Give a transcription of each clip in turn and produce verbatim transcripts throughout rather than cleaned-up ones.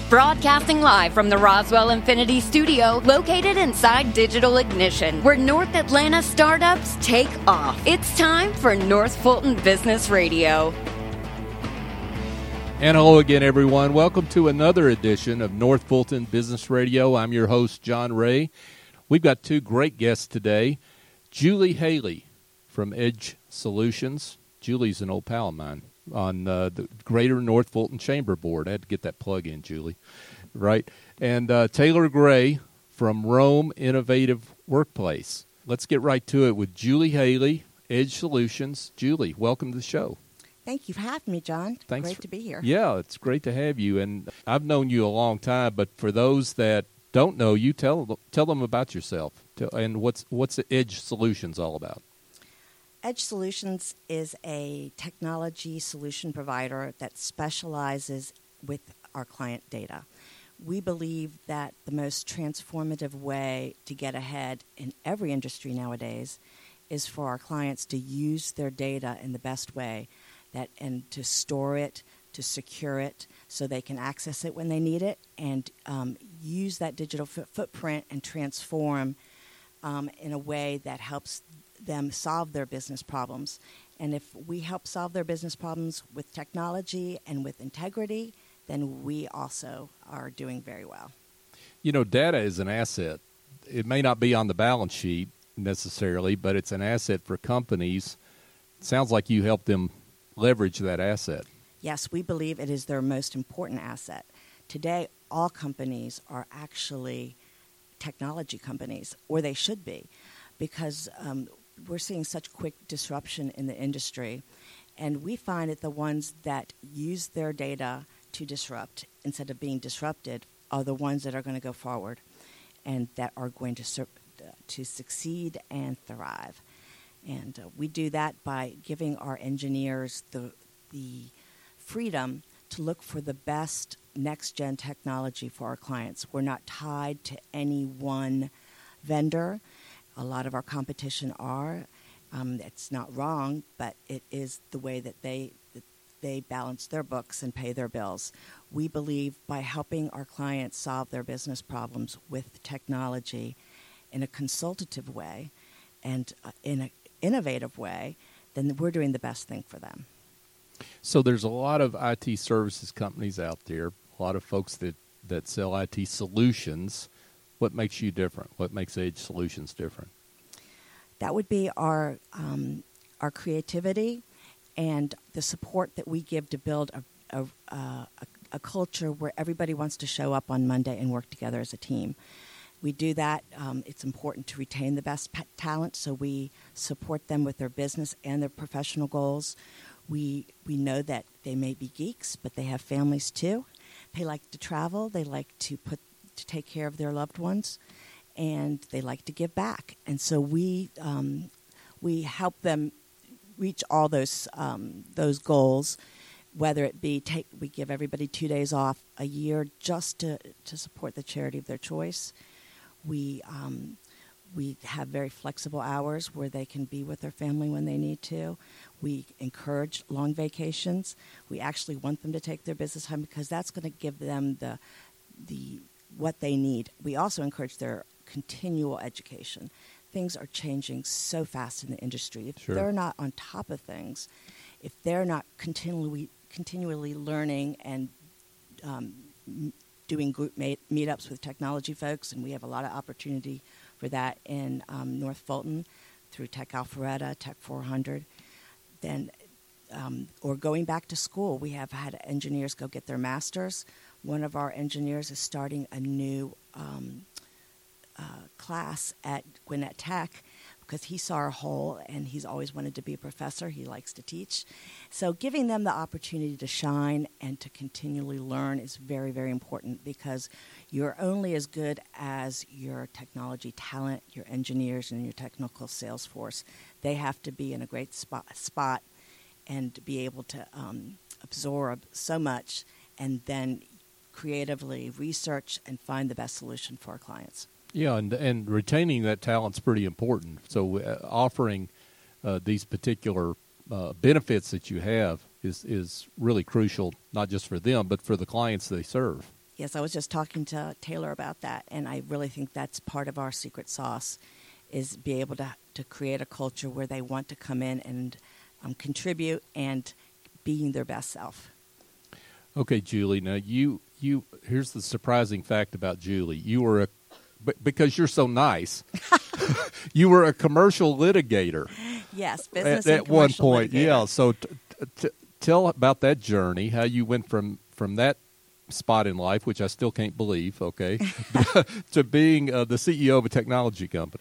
Broadcasting live from the Roswell Infinity Studio, located inside Digital Ignition, where North Atlanta startups take off. It's time for North Fulton Business Radio. And hello again, everyone. Welcome to another edition of North Fulton Business Radio. I'm your host, John Ray. We've got two great guests today. Julie Haley from Edge Solutions. Julie's an old pal of mine on uh, the Greater North Fulton Chamber Board. I had to get that plug in, Julie. Right? And uh, Taylor Gray from Rome Innovative Workplace. Let's get right to it with Julie Haley, Edge Solutions. Julie, welcome to the show. Thank you for having me, John. Thanks Great for, to be here. Yeah, it's great to have you. And I've known you a long time, but for those that don't know you, tell tell them about yourself. Tell, and what's what's the Edge Solutions all about? Edge Solutions is a technology solution provider that specializes with our client data. We believe that the most transformative way to get ahead in every industry nowadays is for our clients to use their data in the best way, that and to store it, to secure it, so they can access it when they need it, and um, use that digital f- footprint and transform um, in a way that helps them solve their business problems. And if we help solve their business problems with technology and with integrity, then we also are doing very well. You know, data is an asset. It may not be on the balance sheet necessarily, but it's an asset for companies. It sounds like you help them leverage that asset. Yes, we believe it is their most important asset. Today, all companies are actually technology companies, or they should be, because um, we're seeing such quick disruption in the industry, and we find that the ones that use their data to disrupt instead of being disrupted are the ones that are going to go forward and that are going to sur- to succeed and thrive. And uh, we do that by giving our engineers the the freedom to look for the best next-gen technology for our clients. We're not tied to any one vendor. A lot of our competition are. Um, it's not wrong, but it is the way that they that they balance their books and pay their bills. We believe by helping our clients solve their business problems with technology in a consultative way and uh, in an innovative way, then we're doing the best thing for them. So there's a lot of I T services companies out there, a lot of folks that, that sell I T solutions. What makes you different? What makes Edge Solutions different? That would be our um, our creativity and the support that we give to build a a, a a culture where everybody wants to show up on Monday and work together as a team. We do that. Um, it's important to retain the best p- talent, so we support them with their business and their professional goals. We we know that they may be geeks, but they have families too. They like to travel. They like to put to take care of their loved ones, and they like to give back. And so we um, we help them reach all those um, those goals, whether it be take we give everybody two days off a year just to, to support the charity of their choice. We um, we have very flexible hours where they can be with their family when they need to. We encourage long vacations. We actually want them to take their business time because that's going to give them the the what they need. We also encourage their continual education. Things are changing so fast in the industry. If Sure. they're not on top of things, if they're not continually continually learning and um, m- doing group mate- meetups with technology folks, and we have a lot of opportunity for that in um, North Fulton through Tech Alpharetta, Tech four hundred, then um, or going back to school. We have had engineers go get their masters. One of our engineers is starting a new um, uh, class at Gwinnett Tech because he saw a hole and he's always wanted to be a professor. He likes to teach. So giving them the opportunity to shine and to continually learn is very, very important because you're only as good as your technology talent, your engineers, and your technical sales force. They have to be in a great spot, spot and be able to um, absorb so much and then creatively research and find the best solution for our clients. Yeah, and and retaining that talent's pretty important. So uh, offering uh, these particular uh, benefits that you have is, is really crucial, not just for them, but for the clients they serve. Yes, I was just talking to Taylor about that, and I really think that's part of our secret sauce, is be able to to create a culture where they want to come in and um, contribute and being their best self. Okay, Julie. Now you you here's the surprising fact about Julie. You were a but because you're so nice, you were a commercial litigator. Yes, business at, and at one commercial point. litigator. Yeah. So t- t- tell about that journey. How you went from from that spot in life, which I still can't believe. Okay, to being uh, the C E O of a technology company.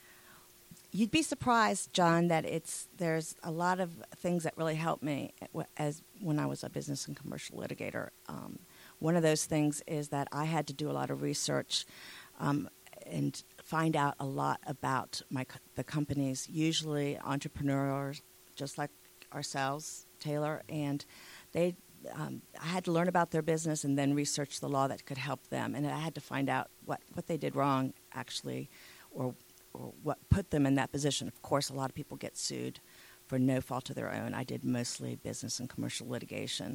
You'd be surprised, John, that it's there's a lot of things that really helped me as when I was a business and commercial litigator. Um, one of those things is that I had to do a lot of research um, and find out a lot about my the companies, usually entrepreneurs, just like ourselves, Taylor, and they. Um, I had to learn about their business and then research the law that could help them, and I had to find out what, what they did wrong, actually, or or what put them in that position. Of course, a lot of people get sued for no fault of their own. I did mostly business and commercial litigation.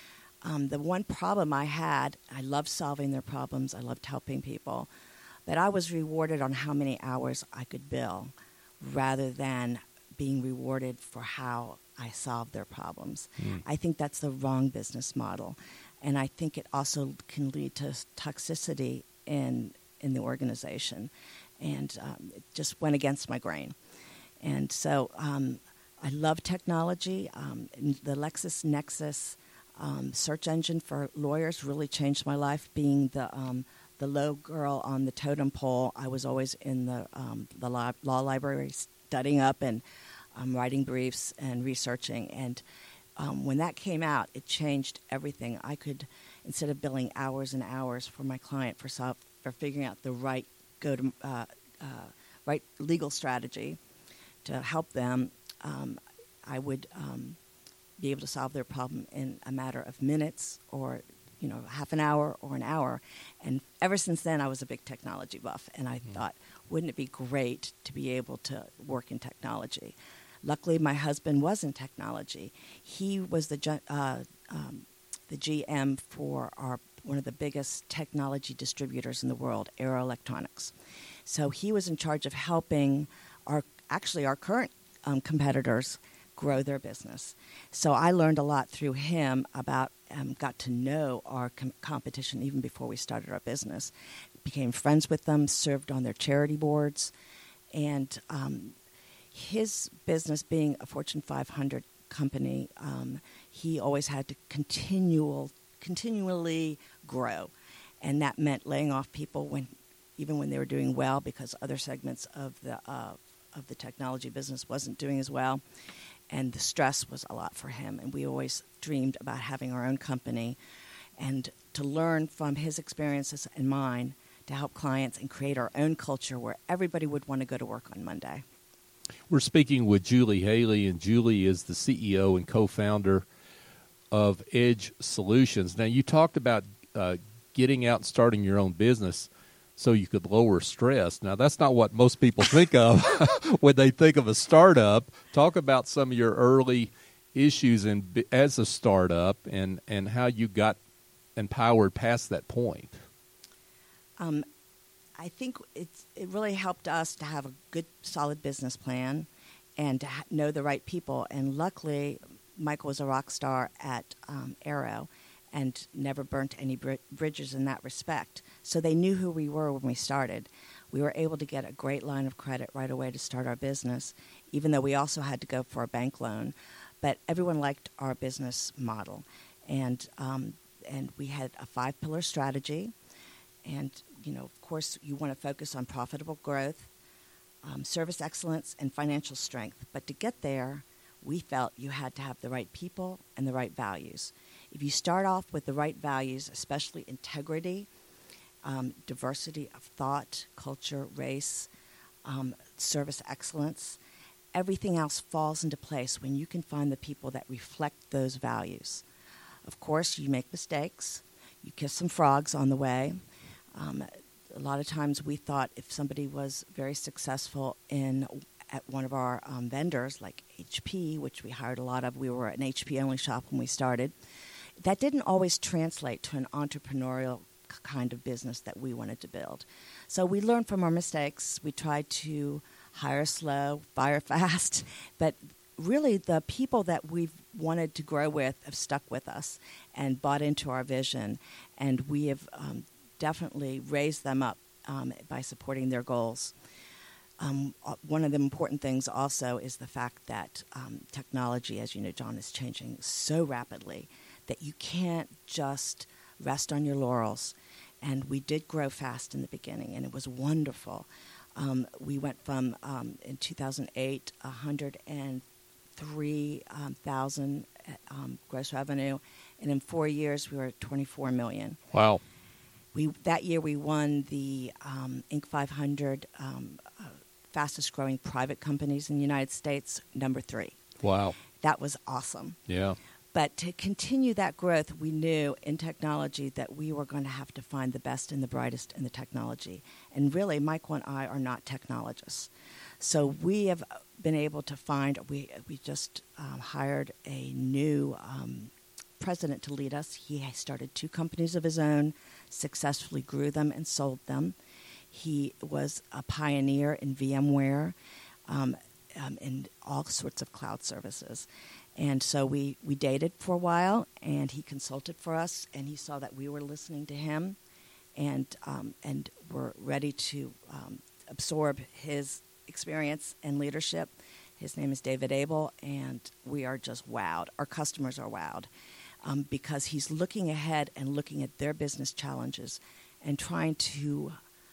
Um, the one problem I had, I loved solving their problems. I loved helping people. But I was rewarded on how many hours I could bill rather than being rewarded for how I solved their problems. Mm. I think that's the wrong business model. And I think it also can lead to toxicity in in the organization. And um, it just went against my grain. And so um, I love technology. Um, the LexisNexis um, search engine for lawyers really changed my life. Being the um, the low girl on the totem pole, I was always in the um, the law, law library studying up and um, writing briefs and researching. And um, when that came out, it changed everything. I could, instead of billing hours and hours for my client for solve, for figuring out the right go to uh, uh, right legal strategy to help them, um, I would um, be able to solve their problem in a matter of minutes or, you know, half an hour or an hour. And ever since then, I was a big technology buff, and I mm-hmm. thought, wouldn't it be great to be able to work in technology? Luckily, my husband was in technology. He was the uh, um, the G M for our one of the biggest technology distributors in the world, Arrow Electronics. So he was in charge of helping our actually our current um, competitors grow their business. So I learned a lot through him about, um, got to know our com- competition even before we started our business. Became friends with them, served on their charity boards, and um, his business being a Fortune five hundred company, um, he always had to continual, continually grow, and that meant laying off people when, even when they were doing well, because other segments of the uh, of the technology business wasn't doing as well, and the stress was a lot for him. And we always dreamed about having our own company, and to learn from his experiences and mine to help clients and create our own culture where everybody would want to go to work on Monday. We're speaking with Julie Haley, and Julie is the C E O and co-founder of Edge Solutions. Now, you talked about uh, getting out and starting your own business so you could lower stress. Now, that's not what most people think of when they think of a startup. Talk about some of your early issues in, as a startup and, and how you got empowered past that point. Um, I think it's, it really helped us to have a good, solid business plan and to ha- know the right people. And luckily, Michael was a rock star at um, Arrow and never burnt any br- bridges in that respect. So they knew who we were when we started. We were able to get a great line of credit right away to start our business, even though we also had to go for a bank loan. But everyone liked our business model. And um, and we had a five-pillar strategy. And, you know, of course, you want to focus on profitable growth, um, service excellence, and financial strength. But to get there, we felt you had to have the right people and the right values. If you start off with the right values, especially integrity, um, diversity of thought, culture, race, um, service excellence, everything else falls into place when you can find the people that reflect those values. Of course, you make mistakes. You kiss some frogs on the way. Um, a lot of times we thought if somebody was very successful in at one of our um, vendors, like H P, which we hired a lot of, we were an H P-only shop when we started, that didn't always translate to an entrepreneurial k- kind of business that we wanted to build. So we learned from our mistakes. We tried to hire slow, fire fast, but really the people that we've wanted to grow with have stuck with us and bought into our vision, and we have um, definitely raised them up um, by supporting their goals. Um, one of the important things also is the fact that um, technology, as you know, John, is changing so rapidly that you can't just rest on your laurels. And we did grow fast in the beginning, and it was wonderful. Um, we went from, um, in two thousand eight, one hundred three thousand um, gross revenue, and in four years we were at twenty-four million. Wow. We that year we won the um, Inc five hundred um, uh, fastest growing private companies in the United States, number three. Wow. That was awesome. Yeah. But to continue that growth, we knew in technology that we were going to have to find the best and the brightest in the technology. And really, Michael and I are not technologists. So we have been able to find, we, we just um, hired a new um, president to lead us. He started two companies of his own, successfully grew them and sold them. He was a pioneer in VMware, um, um, in all sorts of cloud services. And so we, we dated for a while, and he consulted for us, and he saw that we were listening to him and um, and were ready to um, absorb his experience and leadership. His name is David Abel, and we are just wowed. Our customers are wowed um, because he's looking ahead and looking at their business challenges and trying to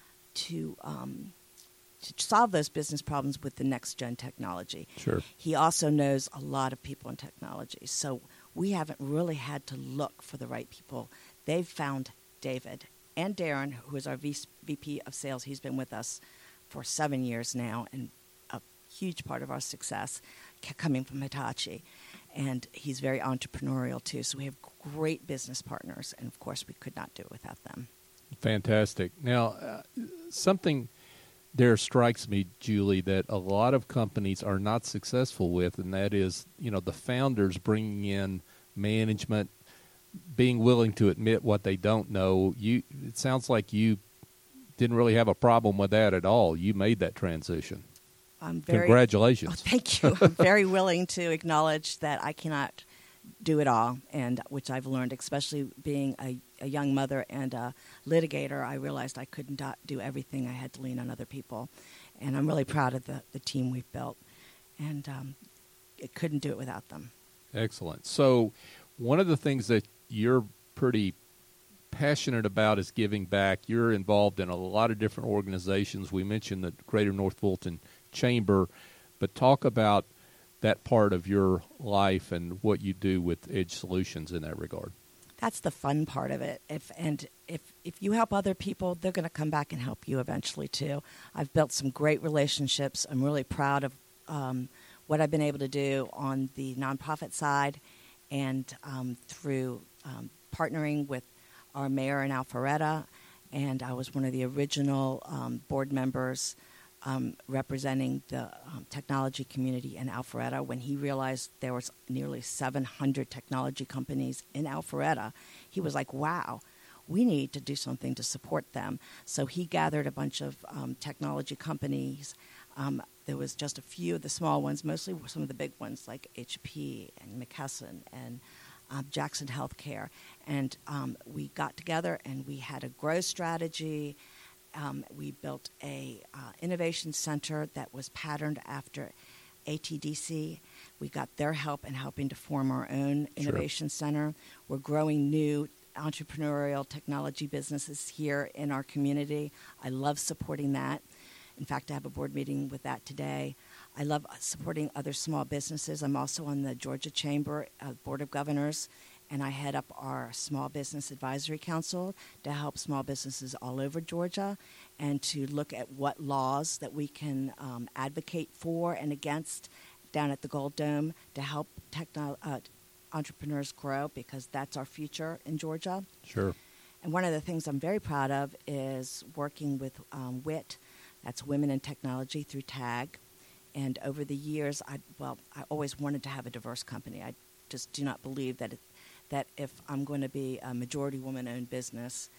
to um, to solve those business problems with the next-gen technology. Sure. He also knows a lot of people in technology, so we haven't really had to look for the right people. They've found David and Darren, who is our V P of sales. He's been with us for seven years now, and a huge part of our success coming from Hitachi. And he's very entrepreneurial, too, so we have great business partners, and, of course, we could not do it without them. Fantastic. Now, uh, something there strikes me, Julie, that a lot of companies are not successful with, and that is, you know, the founders bringing in management, being willing to admit what they don't know. You, it sounds like you didn't really have a problem with that at all. You made that transition. I'm very, Congratulations. Oh, thank you. I'm very willing to acknowledge that I cannot do it all, and which I've learned, especially being a, a young mother and a litigator. I realized I could not do everything. I had to lean on other people, and I'm really proud of the, the team we've built, and um, it couldn't do it without them. Excellent. So one of the things that you're pretty passionate about is giving back. You're involved in a lot of different organizations. We mentioned the Greater North Fulton Chamber, but talk about that part of your life and what you do with Edge Solutions in that regard. That's the fun part of it. If and if if you help other people, they're going to come back and help you eventually too. I've built some great relationships. I'm really proud of um, what I've been able to do on the nonprofit side, and um, through um, partnering with our mayor in Alpharetta, and I was one of the original um, board members Um, representing the um, technology community in Alpharetta. When he realized there was nearly seven hundred technology companies in Alpharetta, he was like, wow, we need to do something to support them. So he gathered a bunch of um, technology companies. Um, there was just a few of the small ones, mostly some of the big ones like H P and McKesson and um, Jackson Healthcare. And um, we got together and we had a growth strategy. Um, we built a uh, innovation center that was patterned after A T D C. We got their help in helping to form our own innovation sure. center. We're growing new entrepreneurial technology businesses here in our community. I love supporting that. In fact, I have a board meeting with that today. I love supporting other small businesses. I'm also on the Georgia Chamber uh, Board of Governors, and I head up our Small Business Advisory Council to help small businesses all over Georgia and to look at what laws that we can um, advocate for and against down at the Gold Dome to help techno- uh, entrepreneurs grow, because that's our future in Georgia. Sure. And one of the things I'm very proud of is working with um, W I T, that's Women in Technology, through TAG. And over the years, I well, I always wanted to have a diverse company. I just do not believe that it, that if I'm going to be a majority woman-owned business,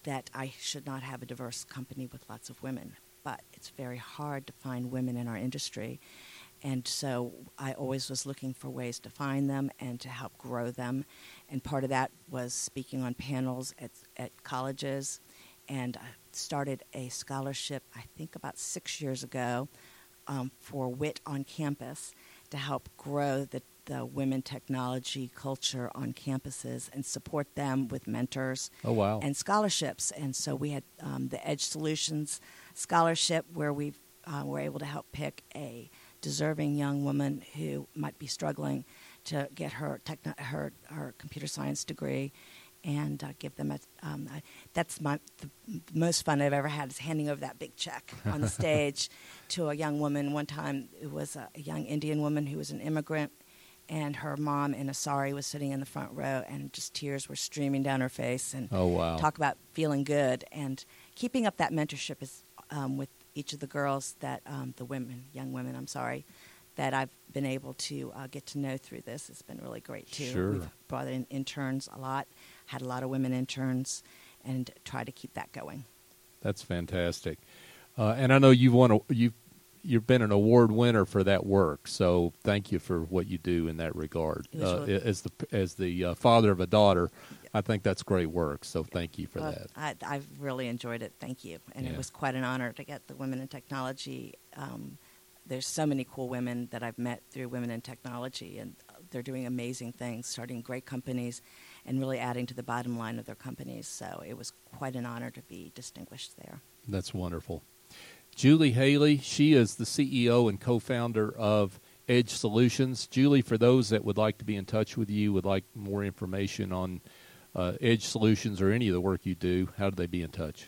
that I should not have a diverse company with lots of women. But it's very hard to find women in our industry. And so I always was looking for ways to find them and to help grow them. And part of that was speaking on panels at, at colleges. And I started a scholarship, I think about six years ago, um, for W I T on campus to help grow the, the women technology culture on campuses and support them with mentors oh, wow. and scholarships. And so we had um, the Edge Solutions Scholarship where we uh, were able to help pick a deserving young woman who might be struggling to get her techno- her her computer science degree, and uh, give them a. Um, I, that's my the most fun I've ever had is handing over that big check on the stage to a young woman. One time it was a, a young Indian woman who was an immigrant, and her mom in a sari was sitting in the front row, and just tears were streaming down her face. And oh wow! Talk about feeling good and keeping up that mentorship is um, with. Each of the girls that, um, the women, young women, I'm sorry, that I've been able to uh, get to know through this has been really great, too. Sure. We've brought in interns a lot, had a lot of women interns, and try to keep that going. That's fantastic. Uh, and I know you've won a, you've, you've been an award winner for that work, so thank you for what you do in that regard. Uh, really as the, as the uh, father of a daughter, I think that's great work, so thank you for well, that. I, I've really enjoyed it. Thank you. And yeah. It was quite an honor to get the Women in Technology. Um, there's so many cool women that I've met through Women in Technology, and they're doing amazing things, starting great companies and really adding to the bottom line of their companies. So it was quite an honor to be distinguished there. That's wonderful. Julie Haley, she is the C E O and co-founder of Edge Solutions. Julie, for those that would like to be in touch with you, would like more information on Uh, Edge Solutions or any of the work you do, how do they be in touch?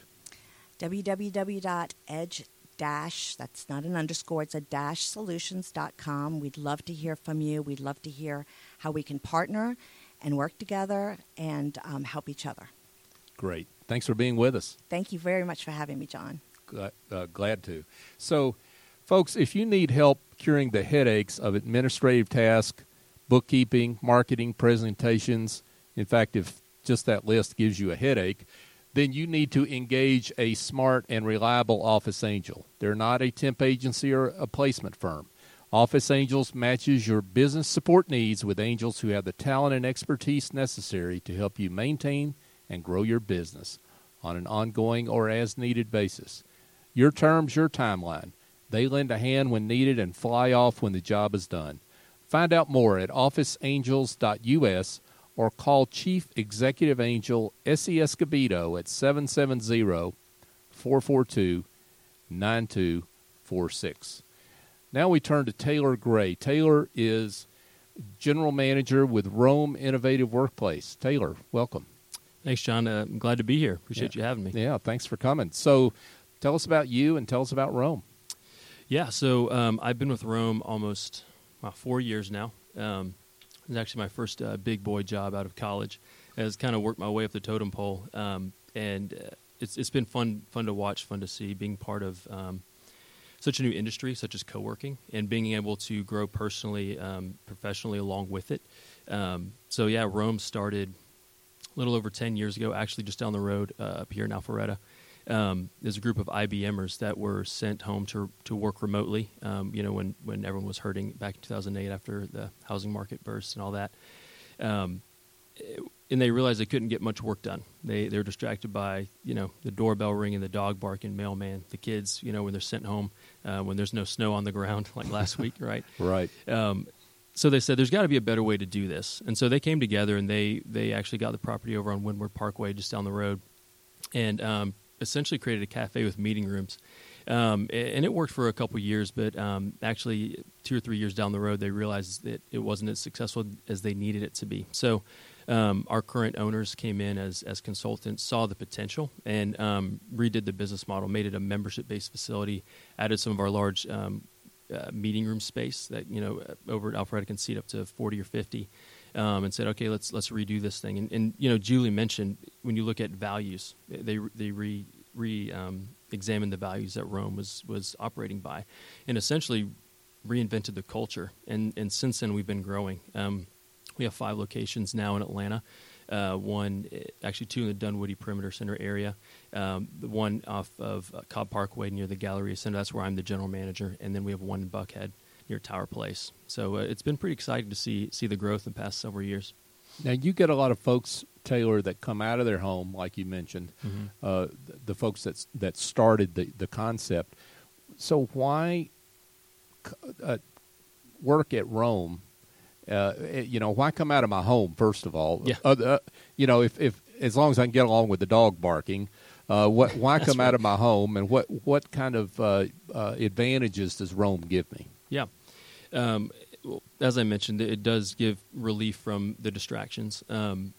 w w w dot edge dash, that's not an underscore, it's a dash solutions dot com. We'd love to hear from you. We'd love to hear how we can partner and work together and um, help each other. Great. Thanks for being with us. Thank you very much for having me, John. Glad, uh, glad to. So, folks, if you need help curing the headaches of administrative tasks, bookkeeping, marketing, presentations, in fact, if just that list gives you a headache, then you need to engage a smart and reliable Office Angel. They're not a temp agency or a placement firm. Office Angels matches your business support needs with angels who have the talent and expertise necessary to help you maintain and grow your business on an ongoing or as-needed basis. Your terms, your timeline. They lend a hand when needed and fly off when the job is done. Find out more at office angels dot u s or call Chief Executive Angel S E Escobedo at seven seven zero, four four two, nine two four six. Now we turn to Taylor Gray. Taylor is General Manager with Rome Innovative Workplace. Taylor, welcome. Thanks, John. Uh, I'm glad to be here. Appreciate yeah. you having me. Yeah, thanks for coming. So tell us about you and tell us about Rome. Yeah, so um, I've been with Rome almost well, four years now. Um It was actually my first uh, big boy job out of college. I was kind of worked my way up the totem pole, um, and uh, it's it's been fun fun to watch, fun to see, being part of um, such a new industry, such as co-working, and being able to grow personally, um, professionally along with it. Um, so yeah, Rome started a little over ten years ago, actually just down the road uh, up here in Alpharetta. Um, there's a group of I B Mers that were sent home to to work remotely, um, you know, when, when everyone was hurting back in two thousand eight after the housing market burst and all that. Um, and they realized they couldn't get much work done. They, they were distracted by, you know, the doorbell ringing, the dog barking, mailman, the kids, you know, when they're sent home, uh, when there's no snow on the ground like last week, right? Right. Um, so they said, there's got to be a better way to do this. And so they came together, and they, they actually got the property over on Windward Parkway just down the road. And um essentially created a cafe with meeting rooms. Um, and it worked for a couple years, but um, actually two or three years down the road, they realized that it wasn't as successful as they needed it to be. So um, our current owners came in as, as consultants, saw the potential, and um, redid the business model, made it a membership-based facility, added some of our large um, uh, meeting room space that, you know, over at Alpharetta can seat up to forty or fifty. Um, and said, okay, let's let's redo this thing. And, and you know, Julie mentioned when you look at values, they they re re um, examined the values that Rome was was operating by, and essentially reinvented the culture. And and since then, we've been growing. Um, we have five locations now in Atlanta. uh, one, actually two in the Dunwoody Perimeter Center area, um, the one off of uh, Cobb Parkway near the Galleria Center. That's where I'm the general manager, and then we have one in Buckhead near Tower Place. So uh, it's been pretty exciting to see see the growth in the past several years. Now, you get a lot of folks, Taylor, that come out of their home, like you mentioned, mm-hmm. uh, the, the folks that that started the, the concept. So why uh, work at Rome? Uh, you know, why come out of my home, first of all? Yeah. Uh, uh, you know, if, if as long as I can get along with the dog barking, uh, what, why come right. out of my home, and what, what kind of uh, uh, advantages does Rome give me? Yeah. Um, well, as I mentioned, it does give relief from the distractions. Um,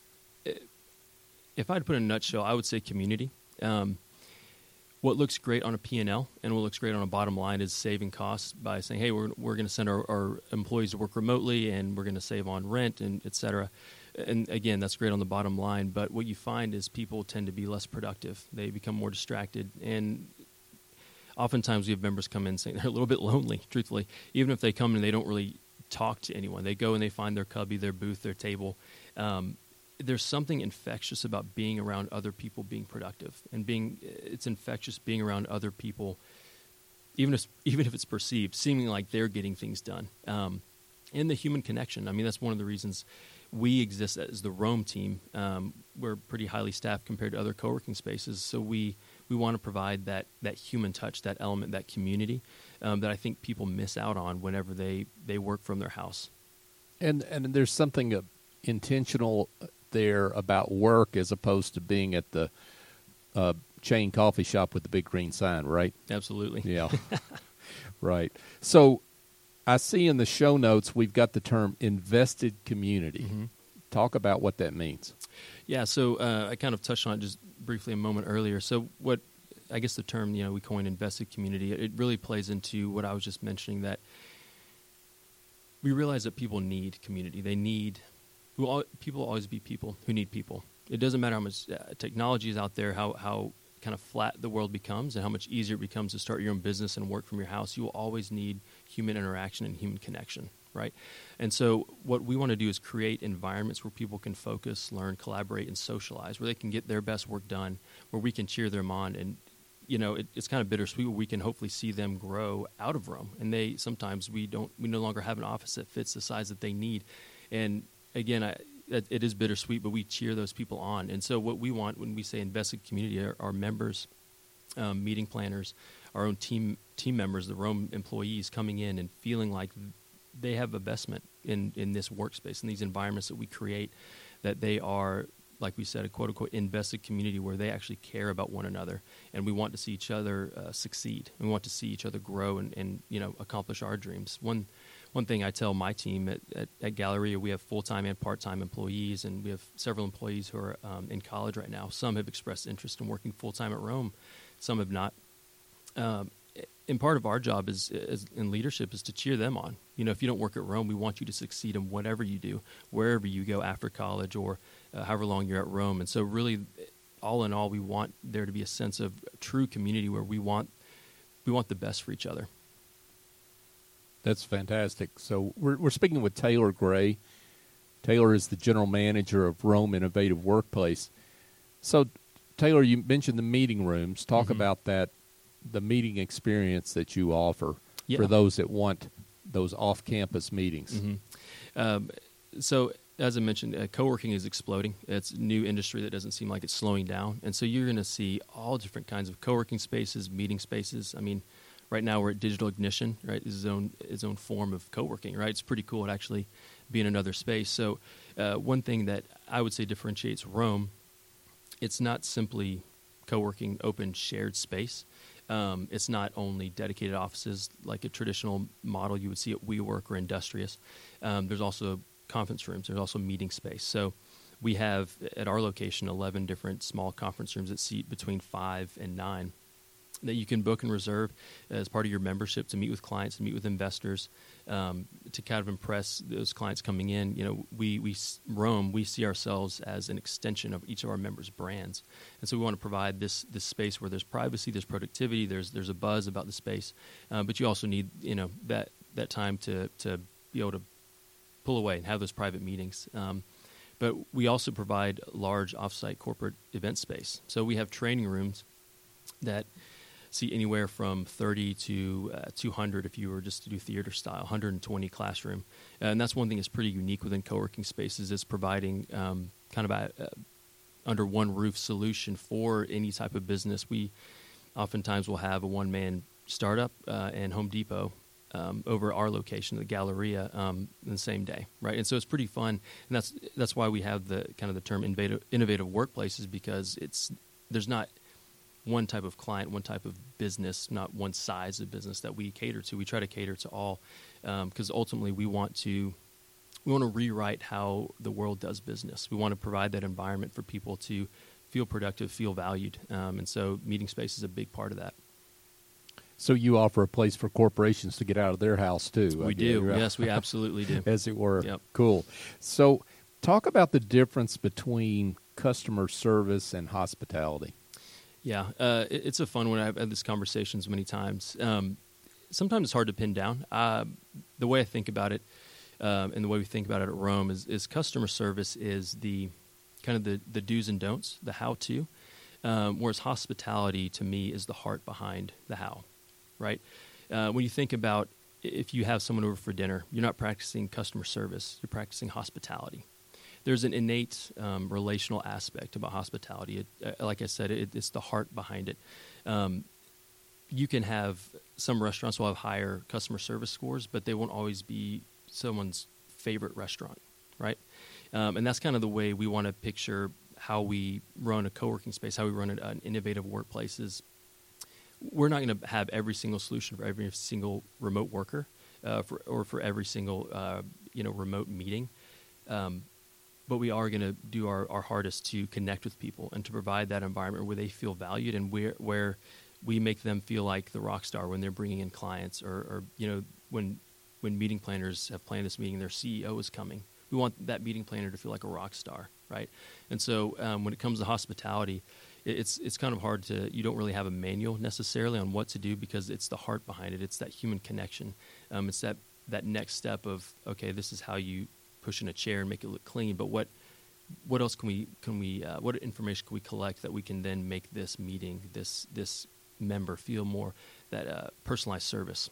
if I had to put in a nutshell, I would say community. Um, what looks great on a P and L and what looks great on a bottom line is saving costs by saying, hey, we're we're going to send our, our employees to work remotely, and we're going to save on rent, and et cetera. And again, that's great on the bottom line. But what you find is people tend to be less productive. They become more distracted. And oftentimes we have members come in saying they're a little bit lonely, truthfully. Even if they come and they don't really talk to anyone. They go and they find their cubby, their booth, their table. Um, there's something infectious about being around other people being productive. And being it's infectious being around other people, even if, even if it's perceived, seeming like they're getting things done. Um, and the human connection. I mean, that's one of the reasons we exist as the Rome team. Um, we're pretty highly staffed compared to other co-working spaces. So we... We want to provide that, that human touch, that element, that community um, that I think people miss out on whenever they, they work from their house. And and there's something uh, intentional there about work as opposed to being at the uh, chain coffee shop with the big green sign, right? Absolutely. Yeah. Right. So I see in the show notes we've got the term invested community. Mm-hmm. Talk about what that means. Yeah, so uh, I kind of touched on it just briefly a moment earlier. So what, I guess the term, you know, we coined invested community, it really plays into what I was just mentioning, that we realize that people need community. They need, who all, people will always be people who need people. It doesn't matter how much uh, technology is out there, how, how kind of flat the world becomes, and how much easier it becomes to start your own business and work from your house. You will always need human interaction and human connection. Right? And so what we want to do is create environments where people can focus, learn, collaborate, and socialize, where they can get their best work done, where we can cheer them on. And, you know, it, it's kind of bittersweet where we can hopefully see them grow out of Rome. And they sometimes we don't, we no longer have an office that fits the size that they need. And again, I, it, it is bittersweet, but we cheer those people on. And so what we want when we say invested community are our members, um, meeting planners, our own team team members, the Rome employees coming in and feeling like they have investment in, in this workspace, in these environments that we create, that they are, like we said, a quote-unquote invested community where they actually care about one another, and we want to see each other uh, succeed. We want to see each other grow and, and you know accomplish our dreams. One one thing I tell my team at, at, at Galleria, we have full-time and part-time employees, and we have several employees who are um, in college right now. Some have expressed interest in working full-time at Rome. Some have not. Um, And part of our job is, is in leadership is to cheer them on. You know, if you don't work at Rome, we want you to succeed in whatever you do, wherever you go after college or uh, however long you're at Rome. And so really, all in all, we want there to be a sense of true community where we want we want the best for each other. That's fantastic. So we're we're speaking with Taylor Gray. Taylor is the general manager of Rome Innovative Workplace. So, Taylor, you mentioned the meeting rooms. Talk mm-hmm. about that. The meeting experience that you offer yeah. for those that want those off-campus meetings. Mm-hmm. Um, so, as I mentioned, uh, co-working is exploding. It's a new industry that doesn't seem like it's slowing down. And so you're going to see all different kinds of co-working spaces, meeting spaces. I mean, right now we're at Digital Ignition, right? It's its own, its own form of co-working, right? It's pretty cool to actually be in another space. So uh, one thing that I would say differentiates Rome, it's not simply co-working, open, shared space. Um, it's not only dedicated offices like a traditional model you would see at WeWork or Industrious. Um, there's also conference rooms. There's also meeting space. So we have at our location eleven different small conference rooms that seat between five and nine that you can book and reserve as part of your membership to meet with clients, to meet with investors, um, to kind of impress those clients coming in. You know, we, we Rome, we see ourselves as an extension of each of our members' brands. And so we want to provide this this space where there's privacy, there's productivity, there's there's a buzz about the space. Uh, but you also need, you know, that, that time to, to be able to pull away and have those private meetings. Um, But we also provide large off-site corporate event space. So we have training rooms that see anywhere from thirty to uh, two hundred if you were just to do theater style, one hundred twenty classroom. And that's one thing that's pretty unique within co-working spaces is providing um, kind of a, a under one roof solution for any type of business. We oftentimes will have a one-man startup uh, and Home Depot um, over our location, the Galleria, um, in the same day, right? And so it's pretty fun, and that's that's why we have the kind of the term innovative, innovative workplaces, because it's there's not one type of client, one type of business, not one size of business that we cater to. We try to cater to all, because um, ultimately we want to we want to rewrite how the world does business. We want to provide that environment for people to feel productive, feel valued, um, and so meeting space is a big part of that. So you offer a place for corporations to get out of their house too. We do, right? Yes, we absolutely do. As it were. Yep. Cool. So talk about the difference between customer service and hospitality. Yeah, uh, it, it's a fun one. I've had these conversations many times. Um, sometimes it's hard to pin down. Uh, the way I think about it, um, and the way we think about it at Rome, is, is customer service is the kind of the, the do's and don'ts, the how-to, um, whereas hospitality, to me, is the heart behind the how, right? Uh, when you think about if you have someone over for dinner, you're not practicing customer service, you're practicing hospitality. There's an innate um, relational aspect about hospitality. It, uh, like I said, it, it's the heart behind it. Um, you can have some restaurants will have higher customer service scores, but they won't always be someone's favorite restaurant, right? Um, and that's kind of the way we want to picture how we run a co-working space, how we run an, an innovative workplace. Is we're not going to have every single solution for every single remote worker uh, for, or for every single uh, you know remote meeting. Um, But we are going to do our, our hardest to connect with people and to provide that environment where they feel valued and where where we make them feel like the rock star when they're bringing in clients or, or you know when when meeting planners have planned this meeting, their C E O is coming. We want that meeting planner to feel like a rock star, right? And so um, when it comes to hospitality, it, it's it's kind of hard to, you don't really have a manual necessarily on what to do because it's the heart behind it. It's that human connection. Um, it's that, that next step of, okay, this is how you push in a chair and make it look clean, but what what else can we can we uh, what information can we collect that we can then make this meeting, this this member feel more that uh, personalized service.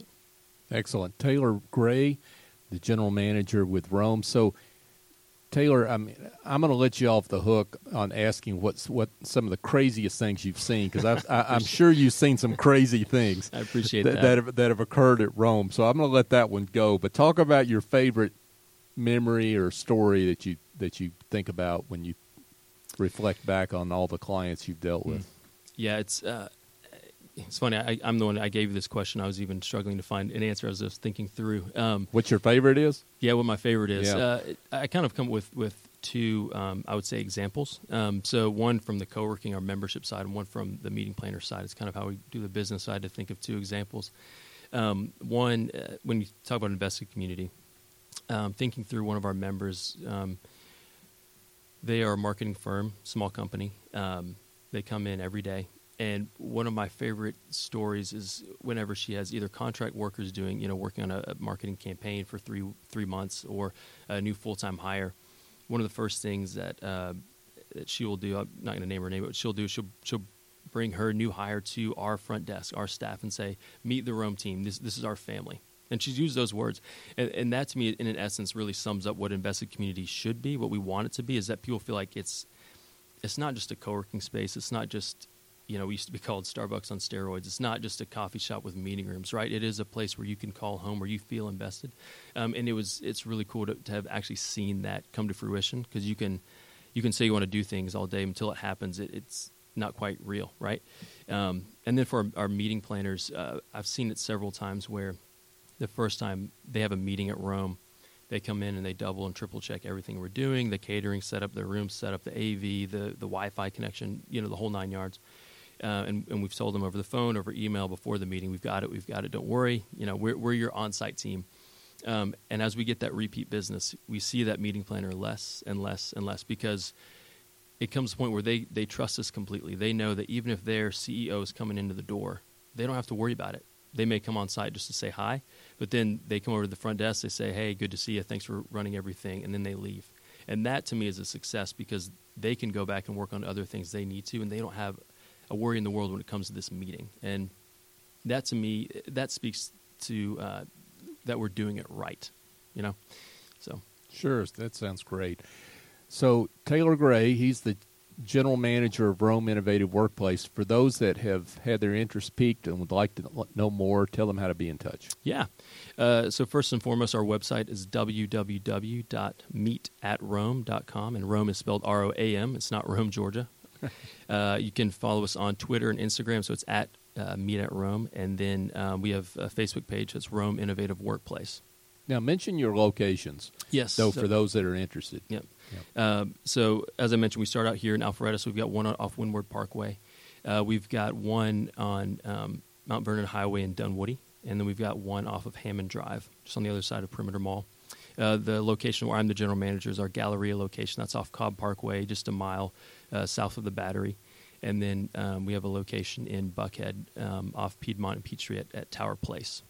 Excellent. Taylor Gray, the general manager with Rome. So Taylor, I'm I'm going to let you off the hook on asking what's what some of the craziest things you've seen, because I'm sure you've seen some crazy things. I appreciate that that that have, that have occurred at Rome. So I'm going to let that one go. But talk about your favorite memory or story that you that you think about when you reflect back on all the clients you've dealt with. Yeah, it's uh, it's funny. I, I'm the one I gave you this question. I was even struggling to find an answer as I was thinking through. Um, What your favorite is? Yeah, what my favorite is. Yeah. Uh, I kind of come with with two, um, I would say, examples. Um, so one from the co-working, our membership side, and one from the meeting planner side. It's kind of how we do the business side to think of two examples. Um, one, uh, when you talk about invested community, um, thinking through one of our members, um, they are a marketing firm, small company. Um, they come in every day. And one of my favorite stories is whenever she has either contract workers doing, you know, working on a, a marketing campaign for three three months or a new full-time hire. One of the first things that uh, that she will do, I'm not going to name her name, but she'll do, she'll she'll bring her new hire to our front desk, our staff, and say, "Meet the Rome team. This this is our family." And she's used those words, and, and that to me, in an essence, really sums up what invested community should be. What we want it to be is that people feel like it's it's not just a co-working space. It's not just, you know, we used to be called Starbucks on steroids. It's not just a coffee shop with meeting rooms, right? It is a place where you can call home, where you feel invested. Um, and it was it's really cool to, to have actually seen that come to fruition, because you can you can say you want to do things all day until it happens. It, it's not quite real, right? Um, and then for our, our meeting planners, uh, I've seen it several times where the first time they have a meeting at Rome, they come in and they double and triple check everything we're doing, the catering setup, the room setup, the A V, the, the Wi-Fi connection, you know, the whole nine yards. Uh, and, and we've told them over the phone, over email before the meeting, we've got it, we've got it, don't worry. You know, we're, we're your on-site team. Um, and as we get that repeat business, we see that meeting planner less and less and less, because it comes to a point where they, they trust us completely. They know that even if their C E O is coming into the door, they don't have to worry about it. They may come on site just to say hi, but then they come over to the front desk, they say, "Hey, good to see you, thanks for running everything," and then they leave. And that, to me, is a success because they can go back and work on other things they need to, and they don't have a worry in the world when it comes to this meeting. And that, to me, that speaks to uh, that we're doing it right, you know? So Sure, that sounds great. So Taylor Gray, he's the general manager of Rome Innovative Workplace. For those that have had their interest piqued and would like to know more, tell them how to be in touch. Yeah. Uh, so first and foremost, our website is w w w dot meet at rome dot com, and Rome is spelled R O A M. It's not Rome, Georgia. uh, you can follow us on Twitter and Instagram, so it's at uh, Meet at Rome, and then um, we have a Facebook page that's Rome Innovative Workplace. Now, mention your locations. Yes. So, so for those that are interested. Yep. Yep. Um, so, as I mentioned, we start out here in Alpharetta. So, we've got one off Windward Parkway. Uh, we've got one on um, Mount Vernon Highway in Dunwoody. And then we've got one off of Hammond Drive, just on the other side of Perimeter Mall. Uh, the location where I'm the general manager is our Galleria location. That's off Cobb Parkway, just a mile uh, south of the Battery. And then um, we have a location in Buckhead um, off Piedmont and Peachtree at, at Tower Place.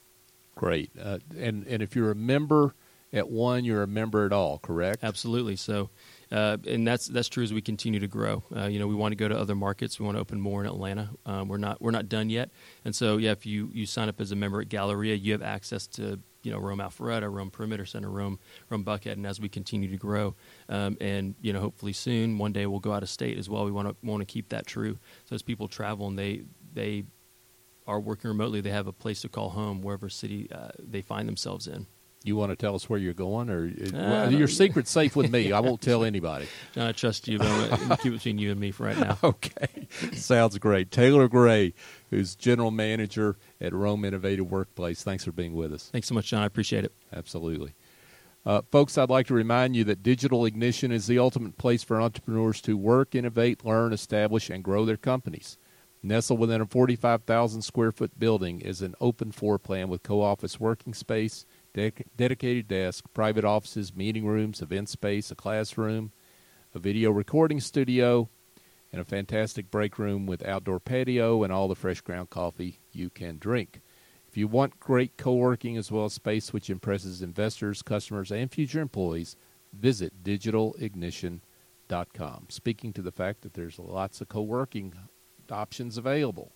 Great. Uh, and, and if you're a member at one, you're a member at all, correct? Absolutely. So, uh, and that's that's true as we continue to grow. Uh, you know, we want to go to other markets. We want to open more in Atlanta. Um, we're not we're not done yet. And so, yeah, if you, you sign up as a member at Galleria, you have access to, you know, Rome Alpharetta, Rome Perimeter Center, Rome Rome Buckhead. And as we continue to grow, um, and you know, hopefully soon, one day we'll go out of state as well. We want to want to keep that true. So as people travel and they they are working remotely, they have a place to call home wherever city uh, they find themselves in. You want to tell us where you're going, or Uh, well, your secret's safe with me? I won't tell anybody. I trust you, but I'm going to keep it between you and me for right now. Okay, sounds great. Taylor Gray, who's general manager at Rome Innovative Workplace. Thanks for being with us. Thanks so much, John. I appreciate it. Absolutely. Uh, folks, I'd like to remind you that Digital Ignition is the ultimate place for entrepreneurs to work, innovate, learn, establish, and grow their companies. Nestled within a forty-five thousand square foot building is an open floor plan with co-office working space, de- dedicated desk, private offices, meeting rooms, event space, a classroom, a video recording studio, and a fantastic break room with outdoor patio and all the fresh ground coffee you can drink. If you want great co-working as well as space which impresses investors, customers, and future employees, visit digital ignition dot com. Speaking to the fact that there's lots of co-working options available.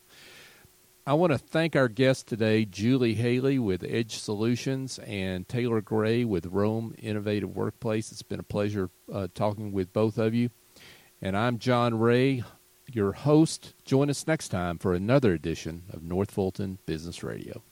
I want to thank our guests today, Julie Haley with Edge Solutions and Taylor Gray with Rome Innovative Workplace. It's been a pleasure uh, talking with both of you. And I'm John Ray, your host. Join us next time for another edition of North Fulton Business Radio.